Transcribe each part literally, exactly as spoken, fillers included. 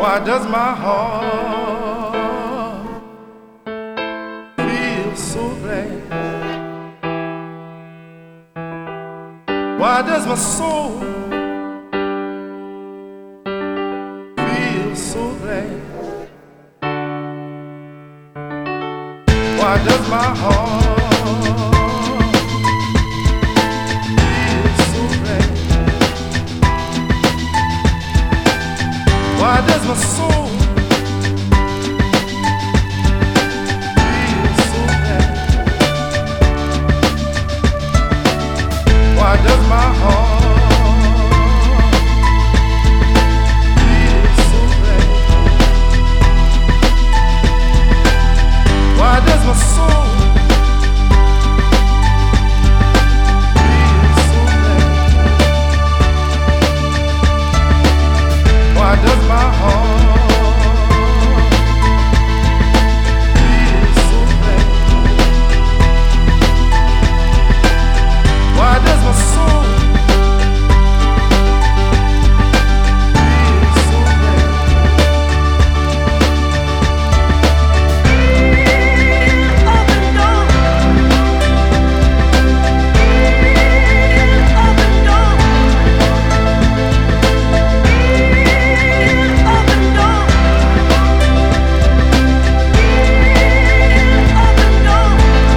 Why does my heart feel so glad? Why does my soul feel so glad? Why does my heart feel so glad? Why does my soul feel so glad? Why does my heart feel so glad? Why does my soul feel so glad? Why does my heart feel so glad? Why does my soul feel so glad? Up and down, up and down, up and down, up and down,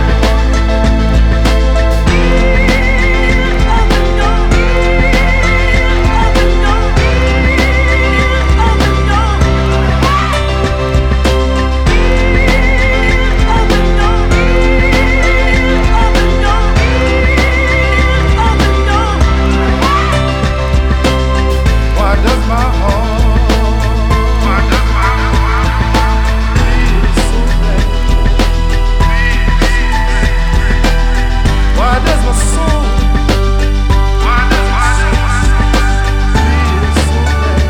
up and down, up and down, up and down, up and down, up and down, up and down. Why does my heart Why does my heart feel so glad? Why does my soul Why does my soul feel so glad?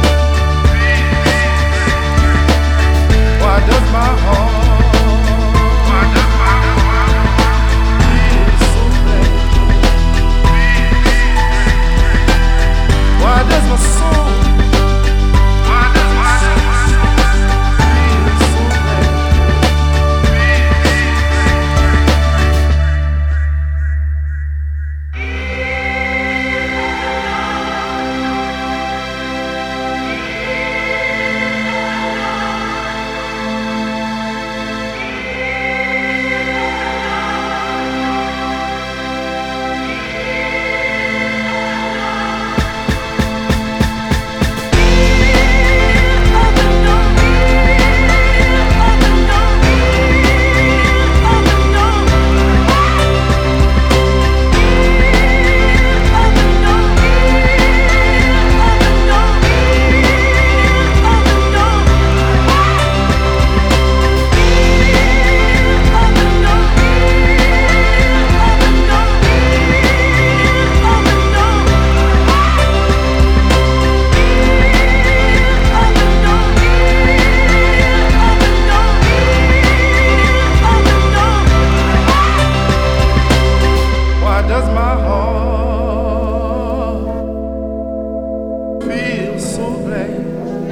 Why does my heart Why does my heart feel so glad? Why does my soul Why does my soul feel so glad? Up and down, up and down, up and down, up and down, up and down, up and down, up and down, up and down, up and down. Up and down, up and down, up and down. Why does my heart feel so glad?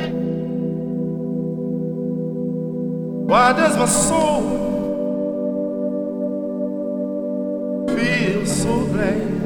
Why does my soul feel so glad?